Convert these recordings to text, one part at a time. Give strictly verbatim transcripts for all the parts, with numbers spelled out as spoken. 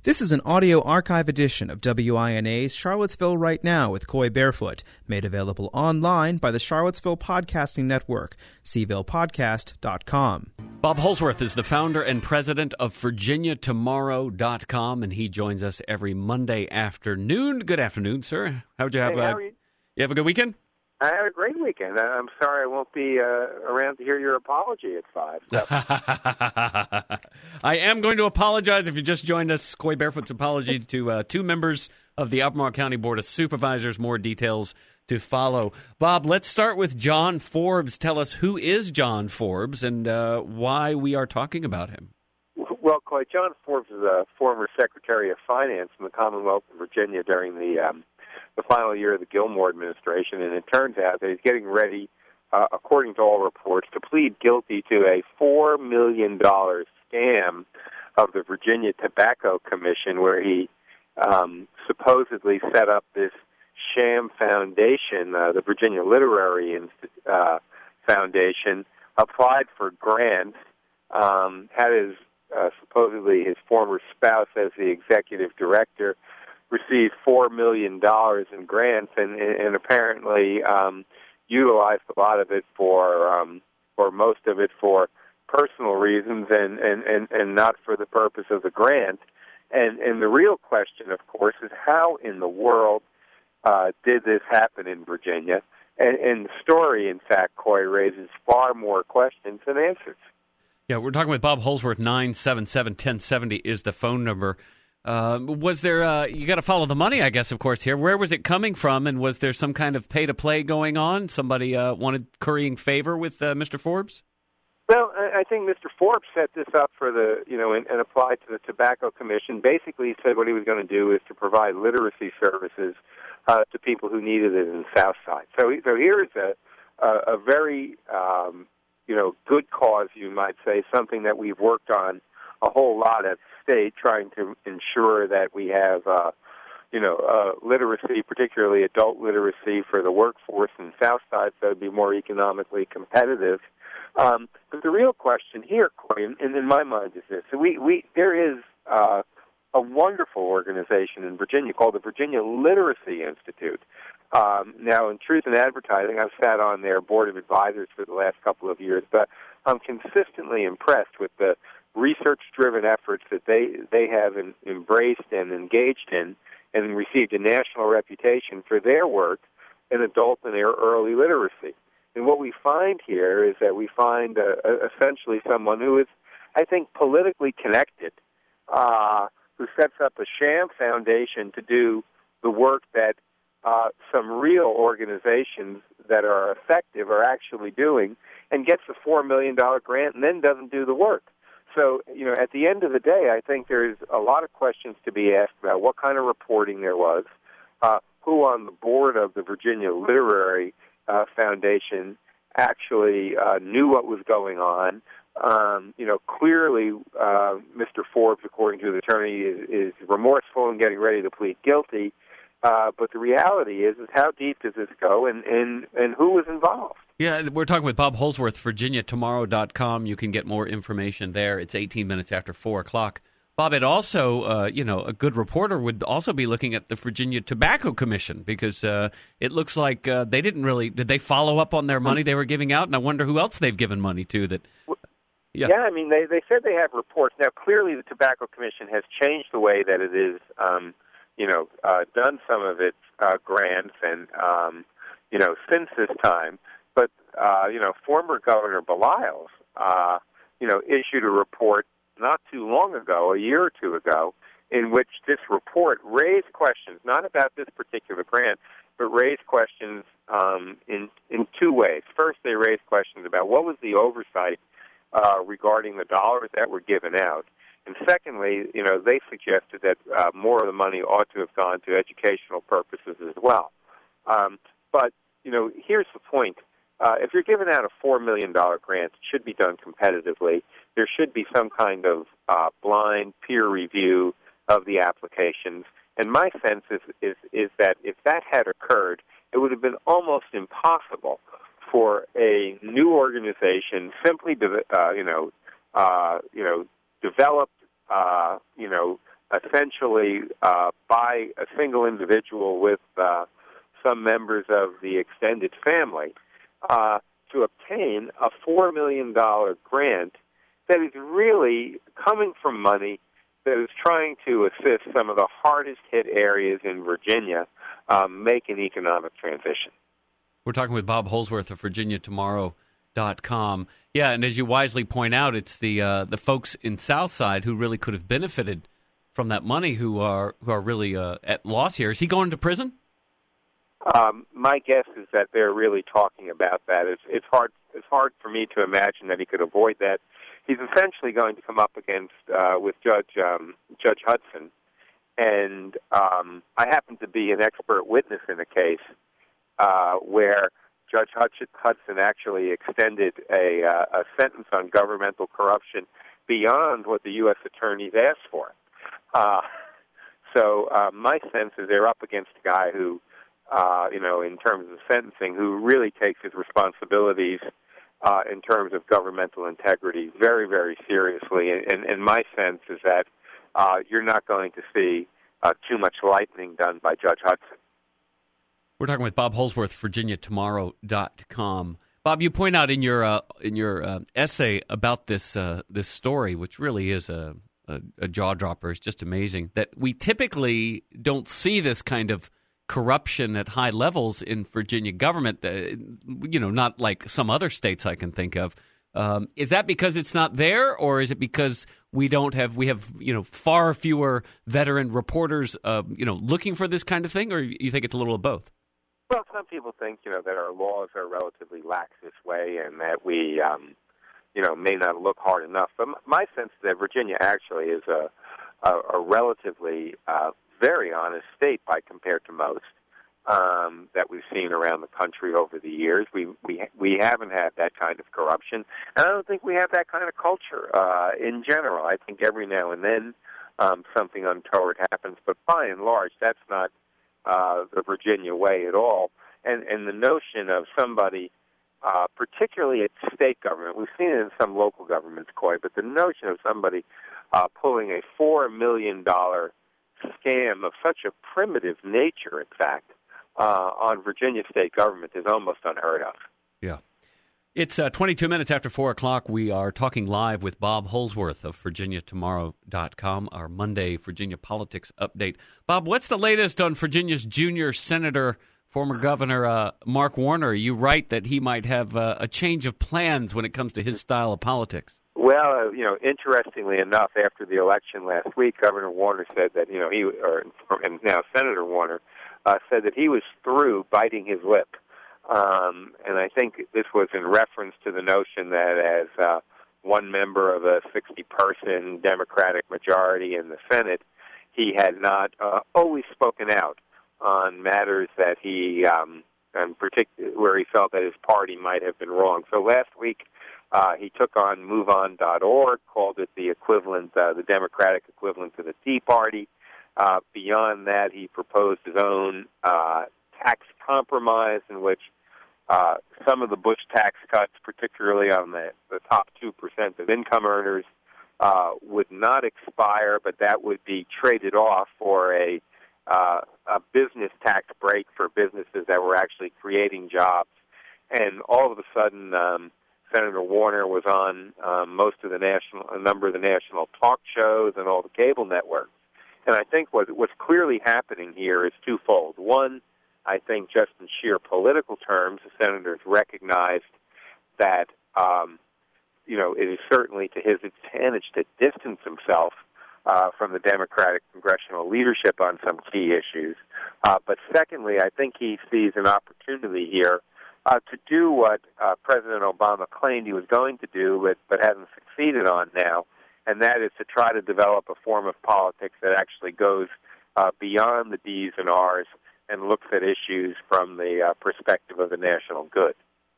This is an audio archive edition of W I N A's Charlottesville Right Now with Coy Barefoot, made available online by the Charlottesville Podcasting Network, c ville podcast dot com. Bob Holsworth is the founder and president of Virginia Tomorrow dot com, and he joins us every Monday afternoon. Good afternoon, sir. How would you have? Hey, uh, how are you? you have a good weekend? I had a great weekend. I'm sorry I won't be uh, around to hear your apology at five. So. I am going to apologize if you just joined us. Coy Barefoot's apology to uh, two members of the Albemarle County Board of Supervisors. More details to follow. Bob, let's start with John Forbes. Tell us, who is John Forbes and uh, why we are talking about him? Well, Coy, John Forbes is a former Secretary of Finance in the Commonwealth of Virginia during the um, the final year of the Gilmore administration, and it turns out that he's getting ready, uh, according to all reports, to plead guilty to a four million dollars scam of the Virginia Tobacco Commission, where he um, supposedly set up this sham foundation, uh, the Virginia Literary uh, Foundation, applied for grants, um, had his uh, supposedly his former spouse as the executive director, received four million dollars in grants, and, and apparently um, utilized a lot of it for, um, or most of it for personal reasons, and, and, and, and not for the purpose of the grant. And, and the real question, of course, is how in the world uh, did this happen in Virginia? And, and the story, in fact, Coy, raises far more questions than answers. Yeah, we're talking with Bob Holsworth. Nine seven seven, one oh seven oh is the phone number. Uh, was there, uh, you got to follow the money, I guess, of course, here. Where was it coming from, and was there some kind of pay-to-play going on? Somebody uh, wanted currying favor with uh, Mister Forbes? Well, I think Mister Forbes set this up for the, you know, and, and applied to the Tobacco Commission. Basically, he said what he was going to do is to provide literacy services uh, to people who needed it in the South Side. So, so here is a, a, a very, um, you know, good cause, you might say, something that we've worked on a whole lot at state, trying to ensure that we have, uh, you know, uh, literacy, particularly adult literacy for the workforce in the South Side, so it'd be more economically competitive. Um, but the real question here, Coy, and in my mind is this: so we, we there is uh, a wonderful organization in Virginia called the Virginia Literacy Institute. Um, now, in Truth in Advertising, I've sat on their board of advisors for the last couple of years, but I'm consistently impressed with the research-driven efforts that they they have in, embraced and engaged in, and received a national reputation for their work in adult and early literacy. And what we find here is that we find uh, essentially someone who is, I think, politically connected, uh, who sets up a sham foundation to do the work that uh, some real organizations that are effective are actually doing, and gets a four million dollars grant and then doesn't do the work. So, you know, at the end of the day, I think there's a lot of questions to be asked about what kind of reporting there was, uh, who on the board of the Virginia Literary uh, Foundation actually uh, knew what was going on. Um, you know, clearly uh, Mister Forbes, according to the attorney, is, is remorseful and getting ready to plead guilty. Uh, but the reality is, is how deep does this go, and, and, and who was involved? Yeah, we're talking with Bob Holsworth, Virginia Tomorrow dot com. You can get more information there. It's eighteen minutes after four o'clock. Bob, it also, uh, you know, a good reporter would also be looking at the Virginia Tobacco Commission, because uh, it looks like uh, they didn't really, did they follow up on their money they were giving out? And I wonder who else they've given money to that. Yeah, yeah I mean, they, they said they have reports. Now, clearly the Tobacco Commission has changed the way that it is, um, you know, uh, done some of its uh, grants and, um, you know, since this time. But, uh, you know, former Governor Beliles, uh, you know, issued a report not too long ago, a year or two ago, in which this report raised questions, not about this particular grant, but raised questions um, in, in two ways. First, they raised questions about what was the oversight uh, regarding the dollars that were given out. And secondly, you know, they suggested that uh, more of the money ought to have gone to educational purposes as well. Um, but, you know, here's the point. Uh, if you're giving out a four million dollars grant, it should be done competitively. There should be some kind of uh, blind peer review of the applications. And my sense is, is, is that if that had occurred, it would have been almost impossible for a new organization simply to, uh, you know, uh, you know, developed, uh, you know, essentially uh, by a single individual with uh, some members of the extended family uh, to obtain a four million dollars grant that is really coming from money that is trying to assist some of the hardest-hit areas in Virginia um, make an economic transition. We're talking with Bob Holsworth of Virginia Tomorrow dot com. Yeah, and as you wisely point out, it's the uh, the folks in Southside who really could have benefited from that money who are who are really uh, at loss here. Is he going to prison? Um, my guess is that they're really talking about that. It's, it's hard. It's hard for me to imagine that he could avoid that. He's essentially going to come up against uh, with Judge um, Judge Hudson, and um, I happen to be an expert witness in a case uh, where Judge Hudson actually extended a, uh, a sentence on governmental corruption beyond what the U S attorneys asked for. Uh, so uh, my sense is they're up against a guy who, uh, you know, in terms of sentencing, who really takes his responsibilities uh, in terms of governmental integrity very, very seriously. And, and my sense is that uh, you're not going to see uh, too much lightning done by Judge Hudson. We're talking with Bob Holsworth, Virginia Tomorrow dot com. Bob, you point out in your uh, in your uh, essay about this uh, this story, which really is a, a, a jaw dropper. It's just amazing that we typically don't see this kind of corruption at high levels in Virginia government. Uh, you know, not like some other states I can think of. Um, is that because it's not there, or is it because we don't have we have you know far fewer veteran reporters uh, you know looking for this kind of thing, or you think it's a little of both? Well, some people think, you know, that our laws are relatively lax this way and that we, um, you know, may not look hard enough. But my sense is that Virginia actually is a, a, a relatively uh, very honest state by compared to most um, that we've seen around the country over the years. We we we haven't had that kind of corruption, and I don't think we have that kind of culture uh, in general. I think every now and then um, something untoward happens, but by and large, that's not Uh, the Virginia way at all, and and the notion of somebody, uh, particularly at state government, we've seen it in some local governments, Coy, but the notion of somebody uh, pulling a four million dollar scam of such a primitive nature, in fact, uh, on Virginia state government is almost unheard of. Yeah. It's uh, twenty-two minutes after four o'clock. We are talking live with Bob Holsworth of Virginia Tomorrow dot com, our Monday Virginia politics update. Bob, what's the latest on Virginia's junior senator, former Governor uh, Mark Warner? You write that he might have uh, a change of plans when it comes to his style of politics. Well, uh, you know, interestingly enough, after the election last week, Governor Warner said that, you know, he, or and now Senator Warner, uh, said that he was through biting his lip. Um, and I think this was in reference to the notion that as uh, one member of a sixty-person Democratic majority in the Senate, he had not uh, always spoken out on matters that he, um, and partic- where he felt that his party might have been wrong. So last week, uh, he took on move on dot org, called it the equivalent, uh, the Democratic equivalent to the Tea Party. Uh, beyond that, he proposed his own uh, tax compromise in which uh, some of the Bush tax cuts, particularly on the, the top two percent of income earners, uh, would not expire, but that would be traded off for a, uh, a business tax break for businesses that were actually creating jobs. And all of a sudden, um, Senator Warner was on um, most of the national, a number of the national talk shows and all the cable networks. And I think what, what's clearly happening here is twofold. One, I think just in sheer political terms, the senators recognized that, um, you know, it is certainly to his advantage to distance himself uh, from the Democratic congressional leadership on some key issues. Uh, but secondly, I think he sees an opportunity here uh, to do what uh, President Obama claimed he was going to do, but, but hasn't succeeded on now, and that is to try to develop a form of politics that actually goes uh, beyond the D's and R's and looks at issues from the uh, perspective of the national good.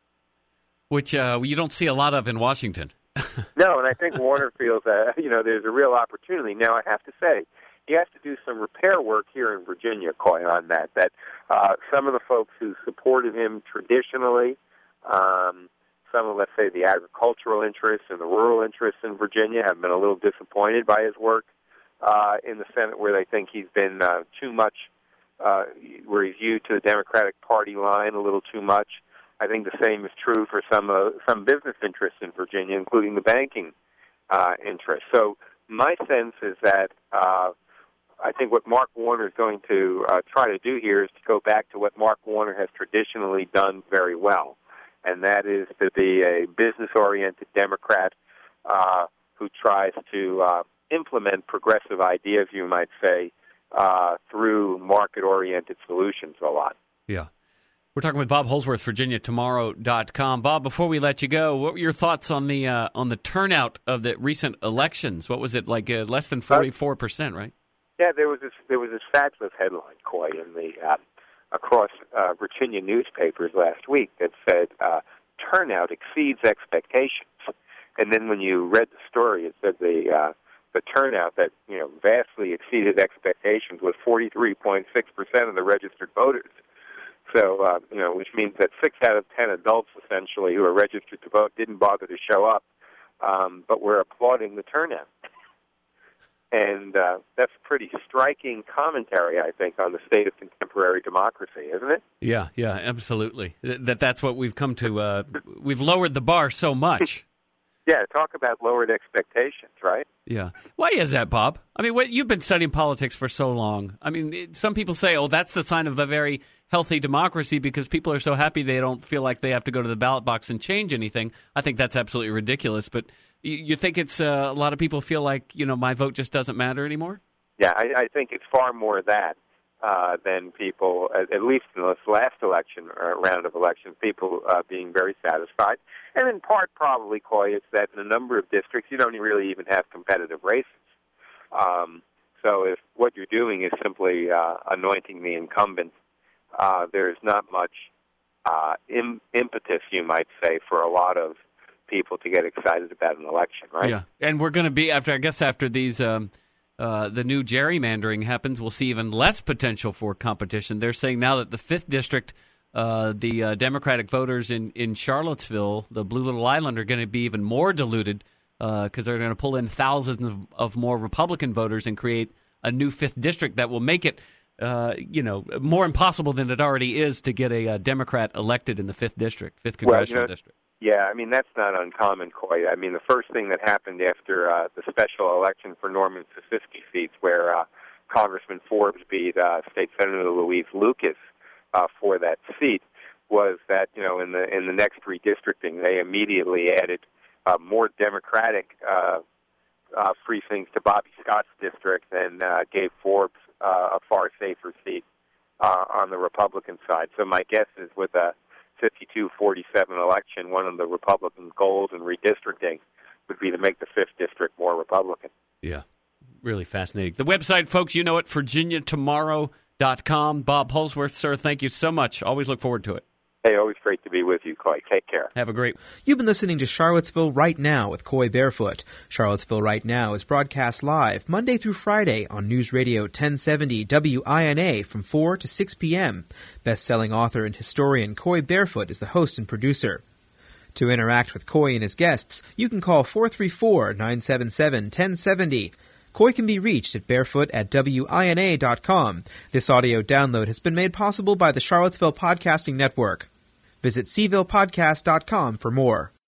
Which uh, you don't see a lot of in Washington. No, and I think Warner feels that, you know, there's a real opportunity. Now, I have to say, he has to do some repair work here in Virginia, Coy, on that, that uh, some of the folks who supported him traditionally, um, some of, let's say, the agricultural interests and the rural interests in Virginia have been a little disappointed by his work. uh, in the Senate where they think he's been uh, too much, uh, where he's viewed to the Democratic Party line a little too much. I think the same is true for some uh, some business interests in Virginia, including the banking uh, interests. So my sense is that uh, I think what Mark Warner is going to uh, try to do here is to go back to what Mark Warner has traditionally done very well, and that is to be a business-oriented Democrat uh, who tries to uh, implement progressive ideas, you might say, uh, through market-oriented solutions a lot. Yeah. We're talking with Bob Holsworth, Virginia Tomorrow dot com. Bob, before we let you go, what were your thoughts on the uh, on the turnout of the recent elections? What was it, like uh, less than forty-four percent, right? Yeah, there was this there was this fabulous headline, Coy, in the uh, across uh, Virginia newspapers last week that said uh, turnout exceeds expectations. And then when you read the story, it said the uh, the turnout that you know vastly exceeded expectations was forty-three point six percent of the registered voters. So, uh, you know, which means that six out of ten adults, essentially, who are registered to vote didn't bother to show up, um, but were applauding the turnout. And uh, that's pretty striking commentary, I think, on the state of contemporary democracy, isn't it? Yeah, yeah, absolutely. That That's what we've come to. Uh, we've lowered the bar so much. Yeah, talk about lowered expectations, right? Yeah. Why is that, Bob? I mean, what, you've been studying politics for so long. I mean, it, some people say, oh, that's the sign of a very healthy democracy because people are so happy they don't feel like they have to go to the ballot box and change anything. I think that's absolutely ridiculous. But you, you think it's uh, a lot of people feel like, you know, my vote just doesn't matter anymore? Yeah, I, I think it's far more that uh, than people, at, at least in this last election, or round of elections, people uh, being very satisfied. And in part, probably, Coy, it's that in a number of districts, you don't really even have competitive races. Um, so if what you're doing is simply uh, anointing the incumbent, uh, there's not much uh, im- impetus, you might say, for a lot of people to get excited about an election, right? Yeah, and we're going to be, after I guess after these, um, uh, the new gerrymandering happens, we'll see even less potential for competition. They're saying now that the fifth district, Uh, the uh, Democratic voters in, in Charlottesville, the Blue Little Island, are going to be even more diluted because uh, they're going to pull in thousands of, of more Republican voters and create a new fifth district that will make it, uh, you know, more impossible than it already is to get a, a Democrat elected in the fifth district, fifth congressional well, you know, district. Yeah, I mean, that's not uncommon, Coy. I mean, the first thing that happened after uh, the special election for Norman Sosisky seats, where uh, Congressman Forbes beat uh, State Senator Louise Lucas, Uh, for that seat, was that you know in the in the next redistricting they immediately added uh, more Democratic uh, uh, precincts to Bobby Scott's district and uh, gave Forbes uh, a far safer seat uh, on the Republican side. So my guess is with a fifty-two forty-seven election, one of the Republican goals in redistricting would be to make the fifth district more Republican. Yeah, really fascinating. The website, folks, you know it, Virginia Tomorrow dot com. Bob Holsworth, sir, thank you so much. Always look forward to it. Hey, always great to be with you, Coy. Take care. Have a great... You've been listening to Charlottesville Right Now with Coy Barefoot. Charlottesville Right Now is broadcast live Monday through Friday on News Radio ten seventy W I N A from four to six p.m. Best-selling author and historian Coy Barefoot is the host and producer. To interact with Coy and his guests, you can call four three four, nine seven seven, one zero seven zero. Coy can be reached at barefoot at W I N A dot com. This audio download has been made possible by the Charlottesville Podcasting Network. Visit C ville podcast dot com for more.